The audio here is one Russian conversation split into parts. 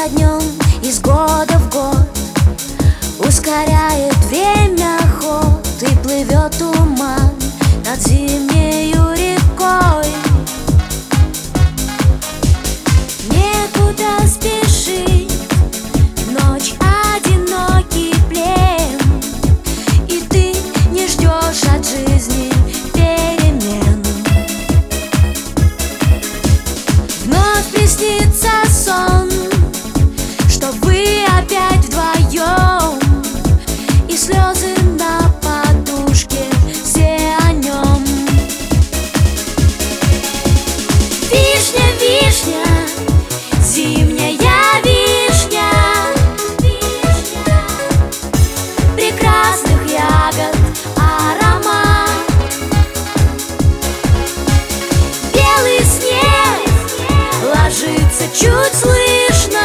за днем, из года в год ускоряет время ход, и плывет туман над зимнею рекой. Некуда спешить, ночь одинокий плен, и ты не ждешь от жизни перемен. Вновь приснится сон, что вы опять вдвоем, и слезы на подушке, все о нем. Вишня, вишня, зимняя вишня, прекрасных ягод аромат. Белый снег ложится чуть слышно,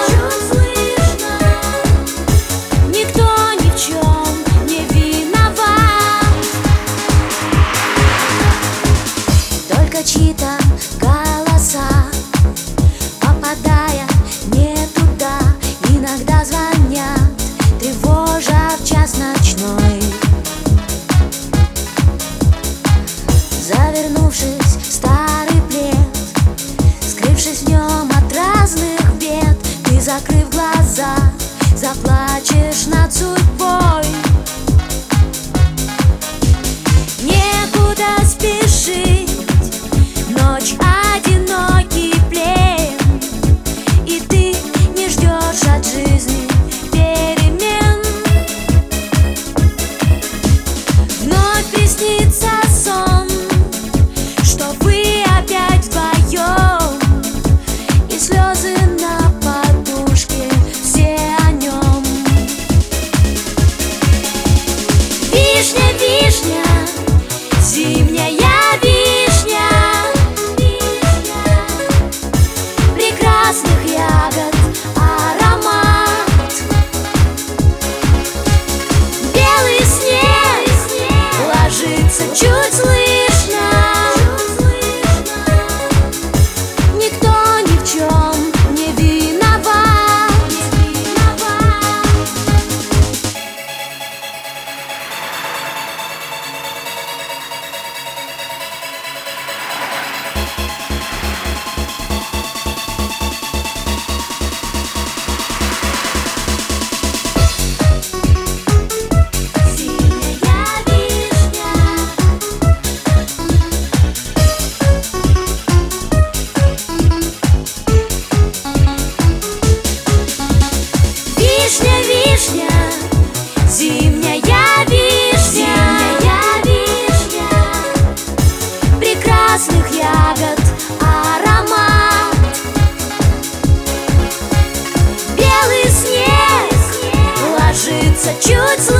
никто ни в чем не виноват, только чьи-то голоса, попадая не туда, иногда звонят, тревожа в час ночной. Завернувшись в старый плед, скрывшись в нем от разных бед, ты, закрыв глаза, заплачешь над судьбой. Некуда спешить, ночь одинокий плен, и ты не ждешь от жизни перемен. Вновь приснится сон, что вы опять вдвоем, и слезы на подушке, все о нем. Вишня, вишня, зимняя вишня, прекрасных ягод аромат. Белый снег ложится чуть слышно, никто ни в чем не виноват. Вишня, вишня, зимняя вишня, прекрасных ягод аромат. Белый снег ложится чуть слышно,